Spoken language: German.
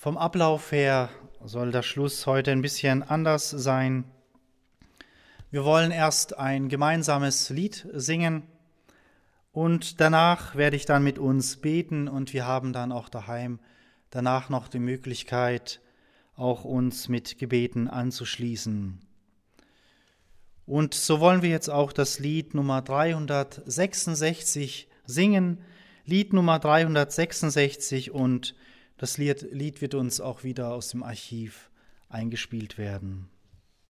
Vom Ablauf her soll der Schluss heute ein bisschen anders sein. Wir wollen erst ein gemeinsames Lied singen und danach werde ich dann mit uns beten und wir haben dann auch daheim danach noch die Möglichkeit, auch uns mit Gebeten anzuschließen. Und so wollen wir jetzt auch das Lied Nummer 366 singen, Lied Nummer 366, und das Lied wird uns auch wieder aus dem Archiv eingespielt werden.